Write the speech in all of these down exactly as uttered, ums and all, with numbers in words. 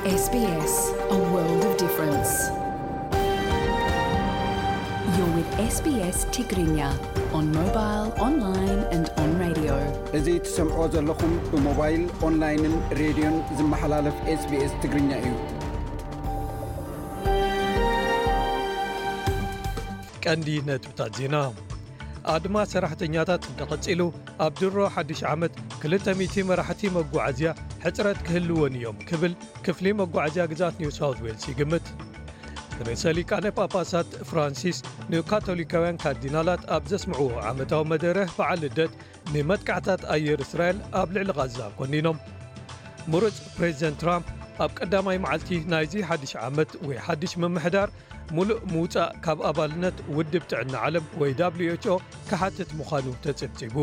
S B S, a world of difference. You're with S B S Tigrinya on mobile, online and on radio. እዚህ ትሰምዑ ዘለኹም ብሞባይል ኦንላይንን ሬድዮን ዝመሓላለፍ ኤስ ቢ ኤስ ትግርኛ እዩ። ቀንዲ ነጥብታት ዜና አድማ ሰራሕተኛታት እንደቀፂሉ ኣብ ድሮ ሓድሽ ዓመት ክልተ ሚእቲ መራሕቲ መጓዓዝያ ሕፅረት ክህልወን እዮም ክብል ክፍሊ መጓዓዝያ ግዛት ኒው ሳውት ዌልስ ይግምት። ርእሰ ሊቃነ ጳጳሳት ፍራንሲስ ንካቶሊካውያን ካርዲናላት ኣብ ዘስምዕዎ ዓመታዊ መደረ በዓል ልደት ንመጥቃዕታት ኣየር እስራኤል ኣብ ልዕሊ ጋዛ ኮኒኖም። ምሩፅ ፕሬዚደንት ትራምፕ ኣብ ቀዳማይ መዓልቲ ናይዚ ሓድሽ ዓመት ወይ ሓድሽ ምምሕዳር ሙሉእ ምውፃእ ካብ ኣባልነት ውድብ ጥዕና ዓለም ወይ ደብሊው ኤች ኦ ክሓትት ምዃኑ ተጸብጺቡ።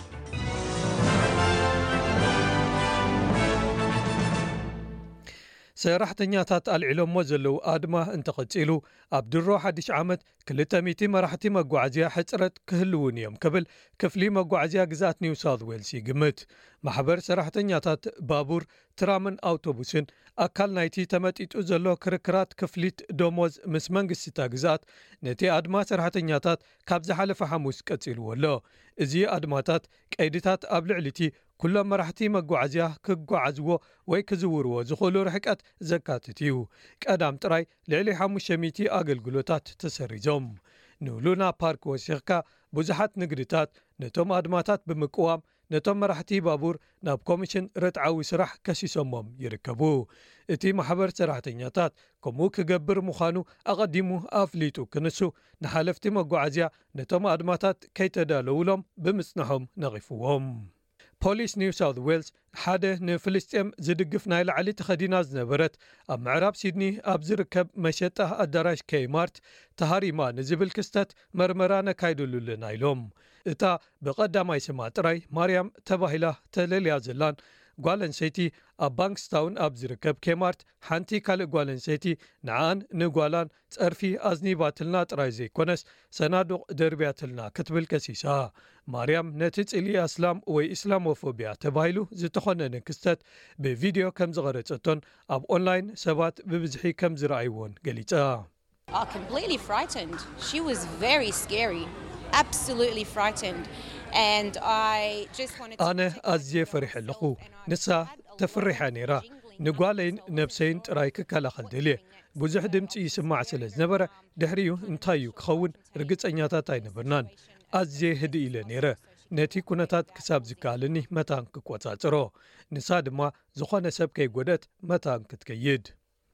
ሰራሕተኛታት ኣልዒሎሞ ዘለዉ ኣድማ እንተቐፂሉ ኣብ ድሮ ሓድሽ ዓመት ክልተ ሚእቲ መራሕቲ መጓዓዝያ ሕፅረት ክህልውን እዮም ክብል ክፍሊ መጓዓዝያ ግዛት ኒው ሳውት ዌልስ ይግምት። ማሕበር ሰራሕተኛታት ባቡር ትራምን ኣውቶቡስን ኣካል ናይቲ ተመጢጡ ዘሎ ክርክራት ክፍሊት ደሞዝ ምስ መንግስቲታ ግዛት ነቲ ኣድማ ሰራሕተኛታት ካብ ዝሓለፈ ሐሙስ ቀፂልዎ ኣሎ። እዚ ኣድማታት ቀይድታት ኣብ ልዕሊቲ ኩሎም መራሕቲ መጓዓዝያ ክጓዓዝዎ ወይ ክዝውርዎ ዝኽእሉ ርሕቀት ዘካትት እዩ። ቀዳም ጥራይ ልዕሊ ሓሙሽተ ሚእቲ ኣገልግሎታት ተሰሪዞም። ንሉና ፓርክ ወሲኽካ ብዙሓት ንግድታት ነቶም ኣድማታት ብምቅዋም ነቶም መራሕቲ ባቡር ናብ ኮሚሽን ረጥዓዊ ስራሕ ከሲሶሞም ይርከቡ። እቲ ማሕበር ሰራሕተኛታት ከምኡ ክገብር ምዃኑ ኣቐዲሙ ኣፍሊጡ ክንሱ ንሓለፍቲ መጓዓዝያ ነቶም ኣድማታት ከይተዳለውሎም ብምጽናሖም ነቒፍዎም። ፖሊስ ኒው ሳውት ዌልስ ሓደ ንፍልስጤም ዝድግፍ ናይ ላዕሊ ተኸዲና ዝነበረት ኣብ ምዕራብ ሲድኒ ኣብ ዝርከብ መሸጣ ኣዳራሽ ኬይማርት ተሃሪማ ንዝብል ክስተት መርመራ ነካይድሉልና ኢሎም። እታ ብቐዳማይ ስማ ጥራይ ማርያም ተባሂላ ተለልያ ዘላን ጓለንሰይቲ ኣብ ባንክስታውን ኣብ ዝርከብ ኬማርት ሓንቲ ካልእ ጓለንሰይቲ ንዓን ንጓላን ጸርፊ ኣዝኒባትልና ጥራይ ዘይኮነስ ሰናዱቕ ደርብያትልና ክትብል ከሲሳ። ማርያም ነቲ ጽልኢ እስላም ወይ ኢስላሞፎቢያ ተባሂሉ ዝተኾነነ ክስተት ብቪድዮ ከም ዝቐረጸቶን ኣብ ኦንላይን ሰባት ብብዝሒ ከም ዝረኣይዎን ገሊጻ። Oh, completely frightened. She was very scary. Absolutely frightened. And I just wanted to ኣነ ኣዝየ ፈሪሕ ኣለኹ። ንሳ ተፈሪሐ ነይራ። ንጓለይን ነብሰይን ጥራይ ክከላኸል ደልየ። ብዙሕ ድምፂ ይስማዕ ስለ ዝነበረ ድሕሪኡ እንታይ እዩ ክኸውን ርግፀኛታት ኣይነበርናን። ኣዝየ ህድእ ኢለ ነይረ። ነቲ ኩነታት ክሳብ ዝከኣልኒ መታን ክቆጻጽሮ፣ ንሳ ድማ ዝኾነ ሰብ ከይጎደት መታን ክትከይድ።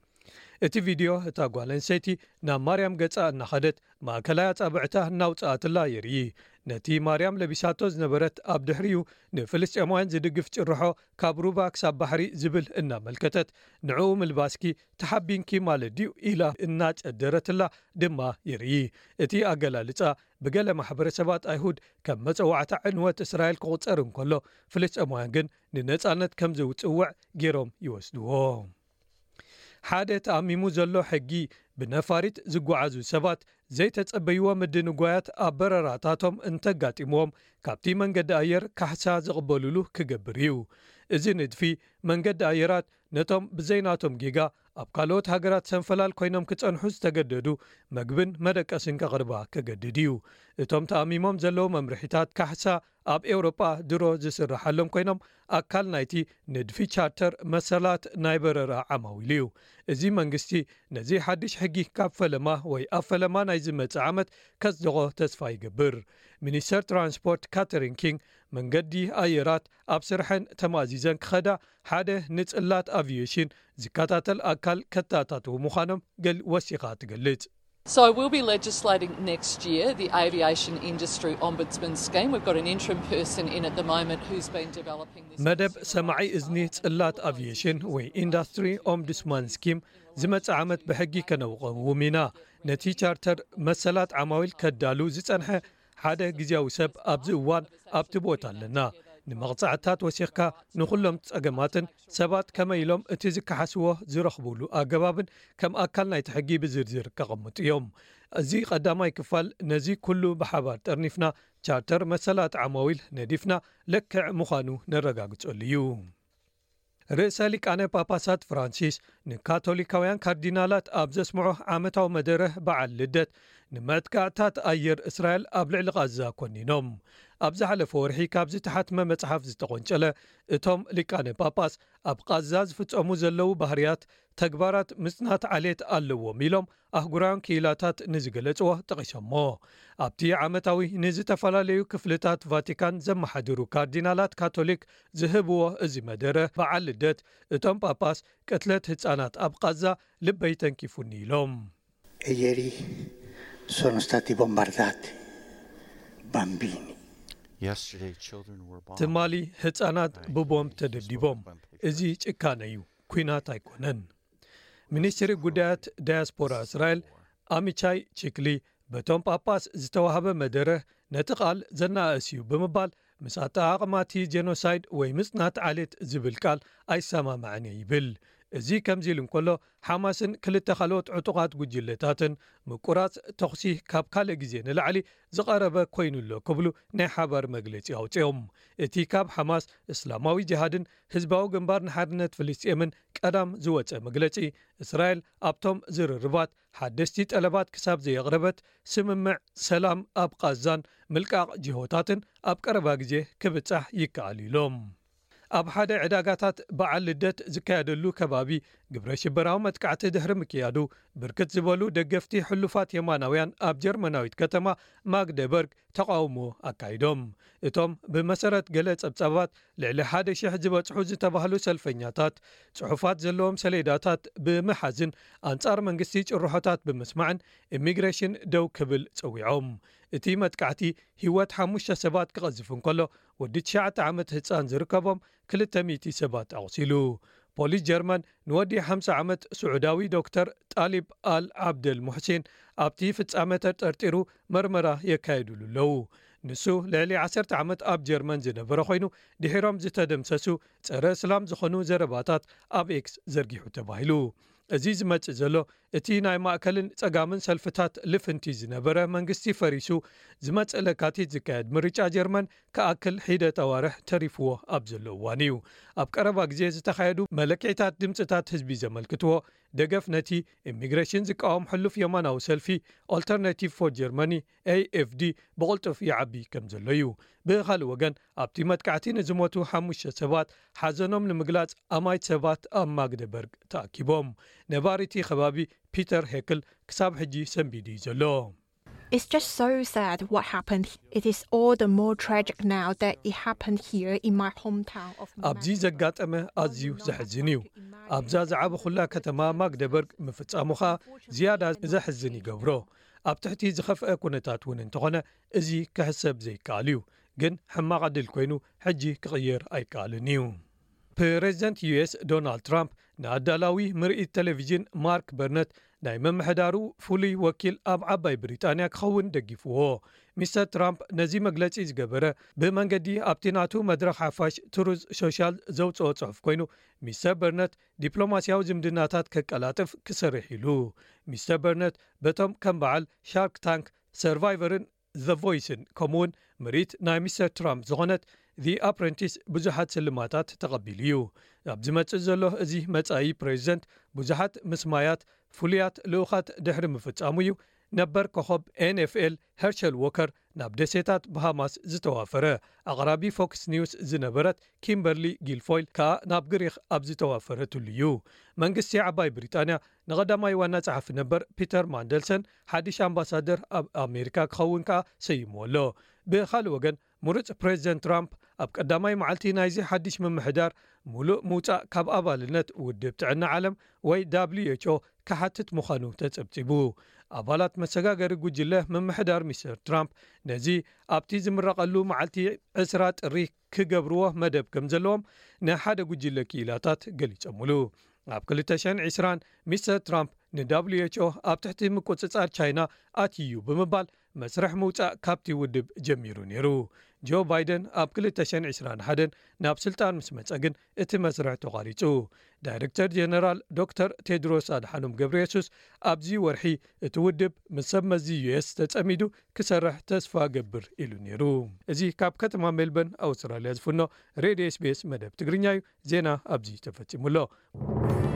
እቲ ቪድዮ እታ ጓለንሰይቲ ናብ ማርያም ገጻ እናኸደት ማእከላይ ኣጻብዕታ እናውፅኣትላ የርኢ። ነቲ ማርያም ለቢሳቶ ዝነበረት ኣብ ድሕሪኡ ንፍልስጤማውያን ዝድግፍ ጭርሖ ካብ ሩባ ክሳብ ባሕሪ ዝብል እናመልከተት ንዕኡ ምልባስኪ ተሓቢንኪ ማለት ድዩ ኢላ እናጨደረትላ ድማ የርኢ። እቲ ኣገላልጻ ብገለ ማሕበረሰባት ኣይሁድ ከም መፀዋዕታ ዕንወት እስራኤል ክቑፀር እንከሎ ፍልስጤማውያን ግን ንነፃነት ከም ዝውፅውዕ ገይሮም ይወስድዎ። ሓደ ተኣሚሙ ዘሎ ሕጊ ብነፋሪት ዝጓዓዙ ሰባት ዘይተጸበይዎ ምድንጓያት ኣብ በረራታቶም እንተጋጢሞም ካብቲ መንገዲ ኣየር ካሕሳ ዝቕበሉሉ ክገብር እዩ። እዚ ንድፊ መንገዲ ኣየራት ነቶም ብዘይናቶም ጌጋ ኣብ ካልኦት ሃገራት ሰንፈላል ኮይኖም ክጸንሑ ዝተገደዱ መግብን መደቀስን ከቕርባ ከገድድ እዩ። እቶም ተኣሚሞም ዘለዉ መምርሒታት ካሕሳ ኣብ ኤውሮጳ ድሮ ዝስራሓሎም ኮይኖም ኣካል ናይቲ ንድፊ ቻርተር መሰላት ናይ በረራ ዓማዊል እዩ። እዚ መንግስቲ ነዚ ሓድሽ ሕጊ ካብ ፈለማ ወይ ኣብ ፈለማ ናይ ዝመጽእ ዓመት ከጽድቆ ተስፋ ይገብር። ሚኒስተር ትራንስፖርት ካተሪን ኪንግ መንገዲ ኣየራት ኣብ ስርሐን ተማእዚዘን ክኸዳ ሓደ ንጽላት አቪዬሽን ዝከታተል ኣካል ከታታትው ምዃኖም ገል ወሲኻ ትገልጽ። So we'll be legislating next year the Aviation Industry Ombudsman Scheme. We've got an interim person in at the moment who's been developing this. መደብ ሰማዒ እዝኒ ጽላት አቪዬሽን ወይ ኢንዱስትሪ ኦምቡድስማን ስኪም ዝመጽእ ዓመት ብሕጊ ከነውቀውም ኢና። ነቲ ቻርተር መሰላት ዓማዊል ከዳሉ ዝጸንሐ ሓደ ግዜያዊ ሰብ ኣብዚ እዋን ኣብቲ ቦታ ኣለና። ንመቕጻዕታት ወሲኽካ ንኹሎም ጸገማትን ሰባት ከመይ ኢሎም እቲ ዝከሓስዎ ዝረኽብሉ ኣገባብን ከም ኣካል ናይቲ ሕጊ ብዝርዝር ከቐምጡ እዮም። እዚ ቀዳማይ ክፋል ነዚ ኩሉ ብሓባር ጠርኒፍና ቻርተር መሰላት ዓማዊል ነዲፍና ለክዕ ምዃኑ ነረጋግጸሉ እዩ። ርእሰ ሊቃነ ጳጳሳት ፍራንሲስ ንካቶሊካውያን ካርዲናላት ኣብ ዘስምዖ ዓመታዊ መደረ በዓል ልደት ንመጥቃዕታት ኣየር እስራኤል ኣብ ልዕሊ ቃዛ ኮኒኖም ኣብ ዝሓለፈ ወርሒ ካብ ዝተሓትመ መጽሓፍ ዝተቆንጨለ እቶም ሊቃነ ጳጳስ ኣብ ቃዛ ዝፍጸሙ ዘለው ባህርያት ተግባራት ምጽናት ዓሌት ኣለዎም ኢሎም ኣህጉራውያን ክኢላታት ንዝገለጽዎ ጠቒሶሞ ኣብቲ ዓመታዊ ንዝተፈላለዩ ክፍልታት ቫቲካን ዘመሓድሩ ካርዲናላት ካቶሊክ ዝህብዎ እዚ መደረ በዓል ልደት እቶም ጳጳስ ቅትለት ህፃናት ኣብ ቃዛ ልበይ ተንኪፉኒ ኢሎም ieri sono stati bombardati bambini ትማሊ ህፃናት ብቦምብ ተደብዲቦም እዚ ጭካነ እዩ ኩናት ኣይኮነን ሚኒስትሪ ጉዳያት ዳያስፖራ እስራኤል ኣሚቻይ ቺክሊ በቶም ጳጳስ ዝተዋሃበ መደረ ነቲ ቃል ዘናእስዩ ብምባል ምስ ኣጠቓቕማቲ ጄኖሳይድ ወይ ምጽናት ዓሌት ዝብል ቃል ኣይሰማማዕን ይብል እዚ ከምዚ ኢሉ እንከሎ ሓማስን ክልተ ካልኦት ዕጡቓት ጉጅለታትን ምቁራጽ ተኽሲ ካብ ካልእ ግዜ ንላዕሊ ዝቐረበ ኮይኑሎ ክብሉ ናይ ሓባር መግለጺ ኣውፅኦም እቲ ካብ ሓማስ እስላማዊ ጅሃድን ህዝባዊ ግንባር ንሓድነት ፍልስጥኤምን ቀዳም ዝወፀ መግለጺ እስራኤል ኣብቶም ዝርርባት ሓደስቲ ጠለባት ክሳብ ዘየቕረበት ስምምዕ ሰላም ኣብ ቃዛን ምልቃቕ ጅሆታትን ኣብ ቀረባ ግዜ ክብጻሕ ይከኣል ኢሎም ኣብ ሓደ ዕዳጋታት በዓል ልደት ዝካየደሉ ከባቢ ግብረ ሽበራዊ መጥቃዕቲ ድሕሪ ምክያዱ ብርክት ዝበሉ ደገፍቲ ሕሉፋት የማናውያን ኣብ ጀርመናዊት ከተማ ማግደበርግ ተቃውሞ ኣካይዶም እቶም ብመሰረት ገለ ጸብጻባት ልዕሊ ሓደ ሽሕ ዝበጽሑ ዝተባህሉ ሰልፈኛታት ጽሑፋት ዘለዎም ሰሌዳታት ብምሓዝን ኣንጻር መንግስቲ ጭርሖታት ብምስማዕን ኢሚግሬሽን ደው ክብል ፀዊዖም እቲ መጥቃዕቲ ህይወት ሓሙሽተ ሰባት ክቐዝፍ እንከሎ ወዲ ትሽዓተ ዓመት ህፃን ዝርከቦም ክልተ ሚእቲ ሰባት ኣቑሲሉ ፖሊስ ጀርመን ንወዲ ሓምሳ ዓመት ስዑዳዊ ዶክተር ጣሊብ አል ዓብደል ሙሕሲን ኣብቲ ፍጻመ ተጠርጢሩ መርመራ የካየድሉ ኣለው ንሱ ልዕሊ ዓሰርተ ዓመት ኣብ ጀርመን ዝነበረ ኮይኑ ድሒሮም ዝተደምሰሱ ፀረ እስላም ዝኾኑ ዘረባታት ኣብ ኤክስ ዘርጊሑ ተባሂሉ እዚ ዝመጽእ ዘሎ እቲ ናይ ማእከልን ጸጋምን ሰልፍታት ልፍንቲ ዝነበረ መንግስቲ ፈሪሱ ዝመጽእ ለካቲት ዝካየድ ምርጫ ጀርመን ከኣክል ሒደት ኣዋርሕ ተሪፍዎ ኣብ ዘሎ እዋን እዩ ኣብ ቀረባ ግዜ ዝተኻየዱ መለክዒታት ድምፅታት ህዝቢ ዘመልክትዎ ደገፍ ነቲ ኢሚግሬሽን ዝቃወም ሕሉፍ የማናዊ ሰልፊ ኦልተርናቲቭ ፎር ጀርመኒ ኤኤፍዲ ብቕልጡፍ ይዓቢ ከም ዘሎ እዩ ብኻልእ ወገን ኣብቲ መጥቃዕቲ ንዝሞቱ ሓሙሽተ ሰባት ሓዘኖም ንምግላጽ ኣማይት ሰባት ኣብ ማግደበርግ ተኣኪቦም ነባሪቲ ከባቢ ፒተር ሄክል ክሳብ ሕጂ ሰንቢዱ ዘሎ It's just so sad what happened. It is all the more tragic now that it happened here in my hometown of ኣብዚ ዘጋጠመ ኣዝዩ ዘሕዝን እዩ ኣብዛ ዝዓበ ኩላ ከተማ ማግደበርግ ምፍጻሙኻ ዝያዳ ዘሕዝን ይገብሮ ኣብ ትሕቲ ዝኸፍአ ኩነታት እውን እንተኾነ እዚ ክሕሰብ ዘይከኣል እዩ ግን ሕማቕ ዕድል ኮይኑ ሕጂ ክቕየር ኣይከኣልን እዩ ፕሬዚደንት ዩኤስ ዶናልድ ትራምፕ ንኣዳላዊ ምርኢት ቴሌቪዥን ማርክ በርነት ናይ መምሕዳሩ ፍሉይ ወኪል ኣብ ዓባይ ብሪጣንያ ክኸውን ደጊፍዎ ሚስተር ትራምፕ ነዚ መግለጺ ዝገበረ ብመንገዲ ኣብቲ ናቱ መድረኽ ሓፋሽ ትሩዝ ሶሻል ዘውፅኦ ጽሑፍ ኮይኑ ሚስተር በርነት ዲፕሎማስያዊ ዝምድናታት ከቀላጥፍ ክሰርሕ ኢሉ ሚስተር በርነት በቶም ከም በዓል ሻርክ ታንክ ሰርቫይቨርን ዘ ቮይስን ከምኡውን ምርኢት ናይ ሚስተር ትራምፕ ዝኾነት The Apprentice ብዙሓት ስልማታት ተቐቢሉ እዩ ኣብ ዝመጽእ ዘሎ እዚ መጻኢ ፕሬዚደንት ብዙሓት ምስማያት ፍሉያት ልኡኻት ድሕሪ ምፍጻሙ እዩ ነበር ኮኸብ ኤን ኤፍ ኤል ሄርሸል ዎከር ናብ ደሴታት ባሃማስ ዝተዋፈረ ኣቕራቢ ፎክስ ኒውስ ዝነበረት ኪምበርሊ ጊልፎይል ከዓ ናብ ግሪኽ ኣብ ዝተዋፈረትሉ እዩ መንግስቲ ዓባይ ብሪጣንያ ንቐዳማይ ዋና ጸሓፊ ነበር ፒተር ማንደልሰን ሓድሽ ኣምባሳደር ኣብ ኣሜሪካ ክኸውን ከዓ ሰይምዎ ኣሎ ብኻልእ ወገን ምሩጽ ፕሬዚደንት ትራምፕ ኣብ ቀዳማይ መዓልቲ ናይዚ ሓድሽ ምምሕዳር ሙሉእ ምውፃእ ካብ ኣባልነት ውድብ ጥዕና ዓለም ወይ ዳብሊው ኤች ኦ ክሓትት ምዃኑ ተጸብጺቡ ኣባላት መሰጋገሪ ጉጅለ ምምሕዳር ሚስተር ትራምፕ ነዚ ኣብቲ ዝምረቐሉ መዓልቲ ዕስራ ጥሪ ክገብርዎ መደብ ከም ዘለዎም ንሓደ ጉጅለ ክኢላታት ገሊፆምሉ ኣብ ክልተ ሽሕን ዒስራን ሚስተር ትራምፕ ንዳብሊው ኤች ኦ ኣብ ትሕቲ ምቁፅጻር ቻይና ኣትዩ ብምባል መስርሕ ምውፃእ ካብቲ ውድብ ጀሚሩ ነይሩ ጆ ባይደን ኣብ ክልተ ሽሕን ዓሰርተ ሓደን ናብ ስልጣን ምስ መጸ ግን እቲ መስርሕ ተቋሪጹ ዳይሬክተር ጀነራል ዶክተር ቴድሮስ ኣድሓኖም ገብረየሱስ ኣብዚ ወርሒ እቲ ውድብ ምስ ሰብ መዚ ዩኤስ ተጸሚዱ ክሰርሕ ተስፋ ገብር ኢሉ ነይሩ እዚ ካብ ከተማ ሜልበርን ኣውስትራልያ ዝፍኖ ሬድዮ ኤስቢኤስ መደብ ትግርኛ እዩ ዜና ኣብዚ ተፈጺሙሎ